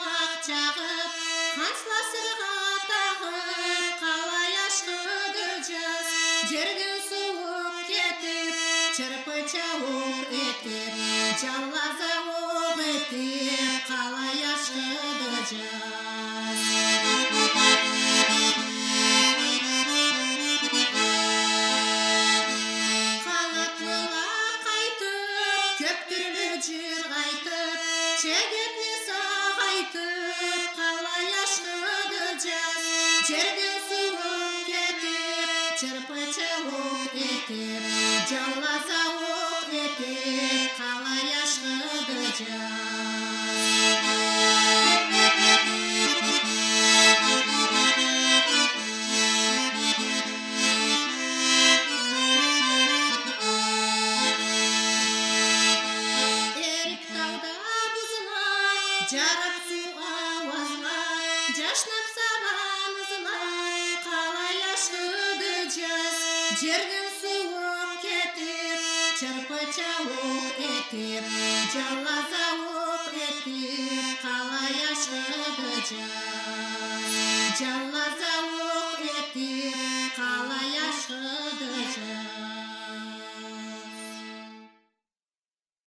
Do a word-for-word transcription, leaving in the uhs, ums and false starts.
шуақ жағып, қаншыласырға тағып, қалай ашқыды жаз. Жерден суық кетіп, чырпы чауық етіп, жалғаза оқ етіп, қалай ашқыды жаз. Жыр қайтып, шегетіне сағайтып, қалай ашқыды жаз. Жерден суық кетіп, чырпы чауық етіп, жалғаза оқ етіп, қалай ашқыды жаз. Жарып су ауазға, жашнап сабанызға, қалай ашқыды жаз. Жерден суық кетіп, чырпы чауық етіп, жалғаза оқ етіп, қалай ашқыды жаз.